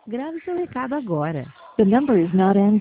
Grave seu recado agora. The number is not answering.